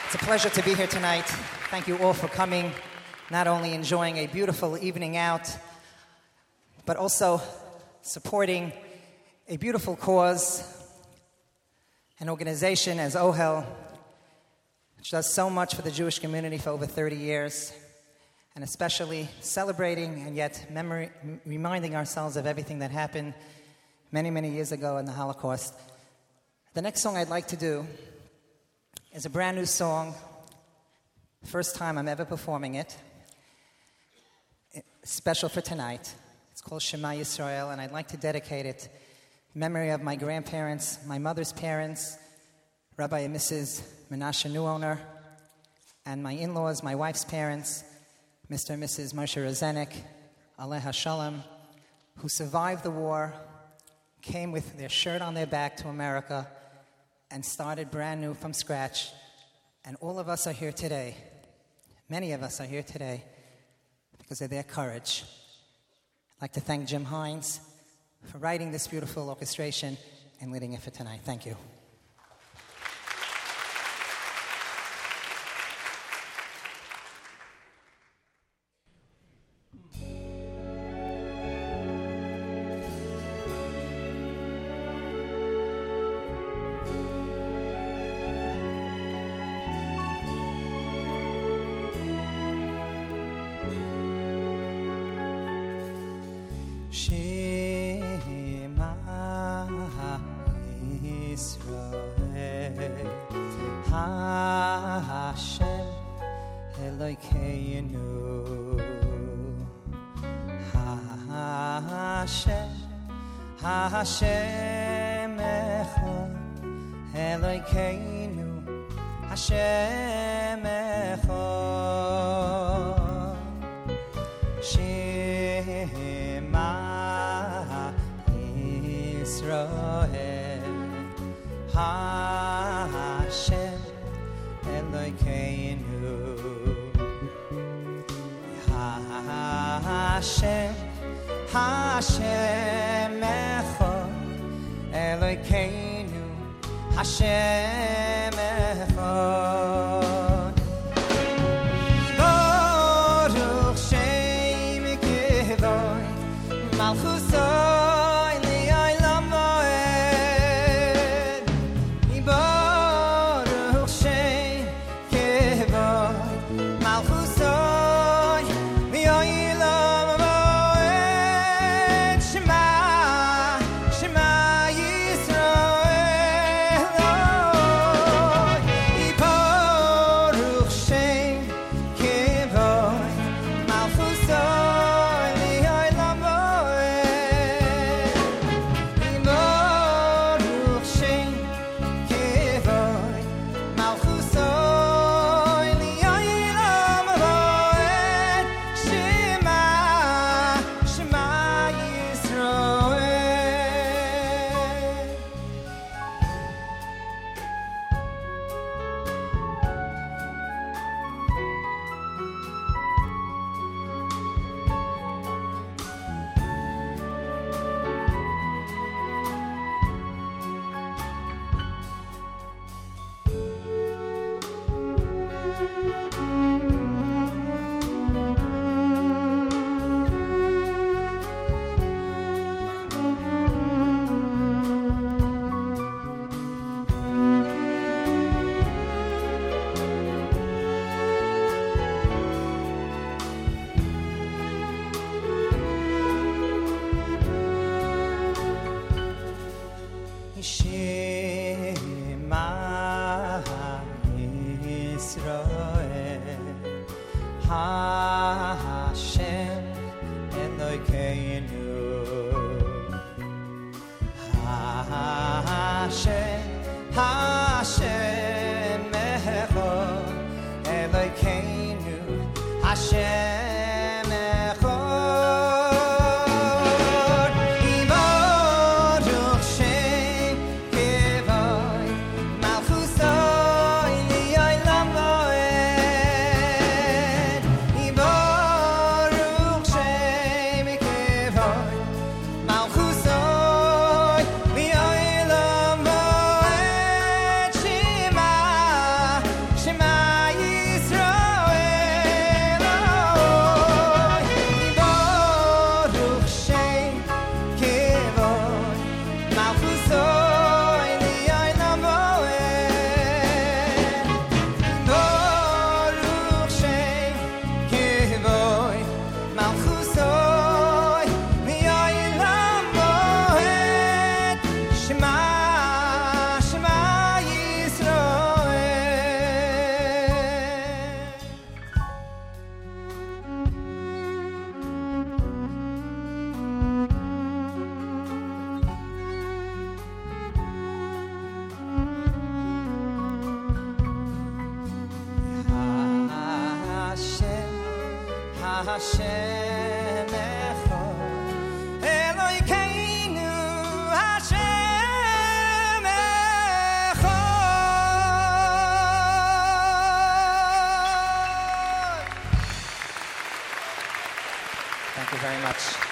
It's a pleasure to be here tonight. Thank you all for coming, not only enjoying a beautiful evening out, but also supporting a beautiful cause, an organization as OHEL, which does so much for the Jewish community for over 30 years, and especially celebrating and yet reminding ourselves of everything that happened many, many years ago in the Holocaust. The next song I'd like to do is a brand new song. First time I'm ever performing it. It's special for tonight. It's called Shema Yisrael, and I'd like to dedicate it in memory of my grandparents, my mother's parents, Rabbi and Mrs. Menashe Newowner, and my in-laws, my wife's parents, Mr. and Mrs. Moshe Rozenek, Aleha Shalom, who survived the war, came with their shirt on their back to America, and started brand new from scratch. And all of us are here today. Many of us are here today because of their courage. I'd like to thank Jim Hines for writing this beautiful orchestration and leading it for tonight. Thank you. Hashem Echad, Elokeinu, Hashem Echad, Shema Yisrael, Hashem Elokeinu, Hashem, Hashem Echad, Elokeinu, Hashem Echad. Baruch Shem Kivoi, Malchusoi Li'olam Moed. Baruch Shem Kivoi, Malchusoi Li'olam Moed. Shema, Shema Hashem echad, Elokeinu Hashem echad. Thank you very much.